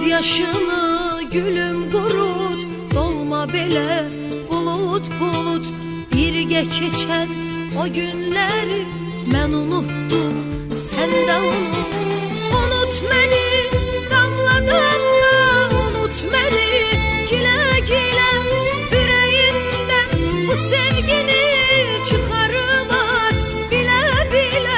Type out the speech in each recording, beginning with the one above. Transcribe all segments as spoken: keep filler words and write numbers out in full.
yaşını gülüm qurut, dolma belə bulut bulut. Birgə keçən o günləri mən unuttum, sən də unut. Unut məni damla damla, unut məni gilə gilə. Ürəyindən bu sevgini çıxarıb at bilə bilə.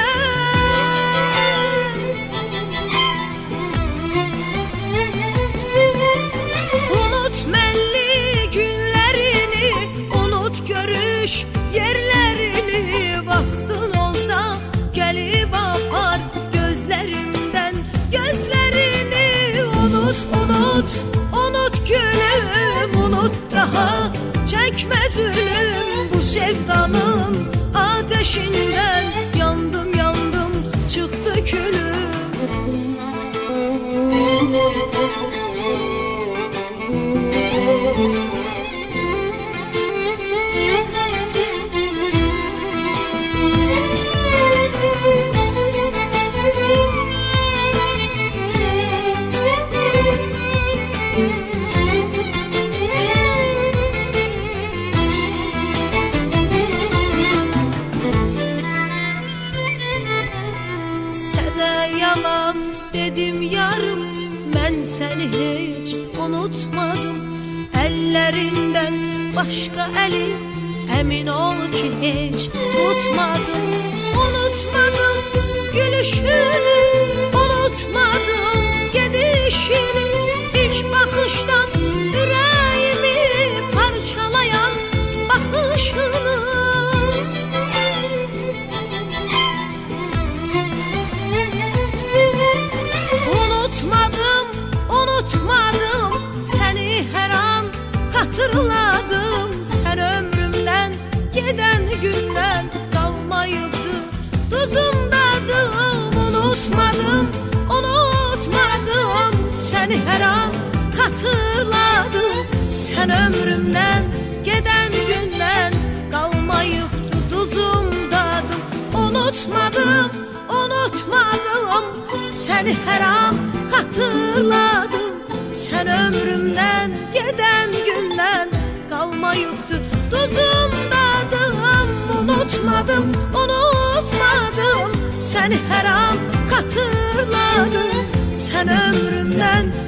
Unut mənli günlərini, unut görüş yerlərini. Vaxtın olsa gəlib apar gözlərimdən gözlərini. Unut, unut, unut gülüm, unut daha çəkməz ölüm. Bu sevdanın ateşindən yandım yandım çıxdı külüm. Yalan dedim yarım, mən səni heç unutmadım. Əllərindən başqa əli əmin ol ki heç tutmadım. Unutmadım gülüşünü, unutmadım gedişini. İlk baxışdan ürəyimi parçalayan baxışını. Unutmadım, unutmadım, səni hər an xatırladım. Sən ömrümdən gedən gündən qalmayıbdı duzum dadım. Unutmadım, unutmadım, səni hər an xatırladım. Sən ömrümdən gedən gündən qalmayıbdı duzum dadım. Unutmadım, unutmadım, səni hər an xatırladım. Sən ömrümdən gedən gündən qalmayıbdı duzum dadım. Unutmadım, unutmadım, səni hər an xatırladım. Sən ömrümdən